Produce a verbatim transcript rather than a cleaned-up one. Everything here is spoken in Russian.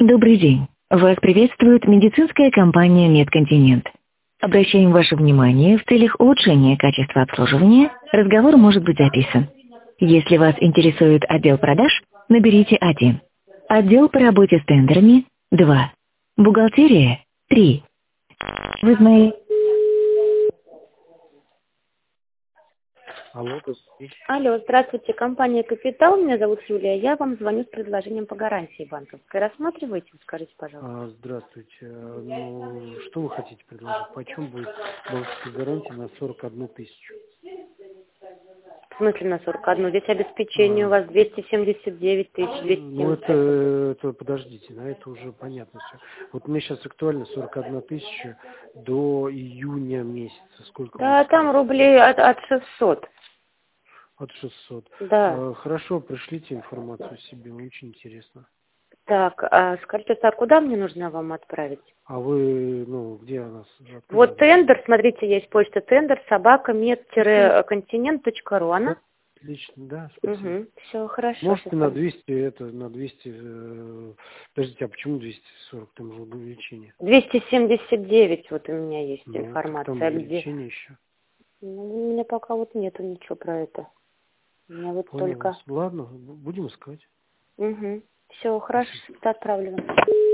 Добрый день. Вас приветствует медицинская компания «Медконтинент». Обращаем ваше внимание, в целях улучшения качества обслуживания разговор может быть записан. Если вас интересует отдел продаж, наберите один. Отдел по работе с тендерами– два. Бухгалтерия– три. Вы знаете... Алло, добрый день. Алло, здравствуйте, компания «Капитал», меня зовут Юлия, я вам звоню с предложением по гарантии банковской. Рассматриваете, скажите, пожалуйста. А, здравствуйте. А, Ну, что вы хотите предложить? Почем будет банковская гарантия на сорок одну тысячу? В смысле на сорок одну? Здесь обеспечение у А, вас двести семьдесят девять тысяч, двести ну, семьдесят это, пять. это, подождите, на это уже понятно все. Вот мне сейчас актуально сорок одна тысяча до июня месяца. Сколько вы Да, там скажете? рублей от, от шестисот. От шестисот. Да. А, хорошо, пришлите информацию себе, очень интересно. Так, а скажите, а куда мне нужно вам отправить? А вы, ну, где у нас? Откуда Вот вы? тендер, смотрите, есть почта тендер, собака, Отлично, мед-континент точка ру, она? отлично, да, спасибо. Угу, все, хорошо. Можете на Сейчас. двести, это, на двести, э, подождите, а почему двести сорок, там же увеличение? двести семьдесят девять вот у меня есть Ну, так там информация, где... увеличение еще. Ну, у меня пока вот нету ничего про это. У меня вот Понял вас. только... Ладно, б- будем искать. Угу. Все, хорошо, Спасибо. отправлю.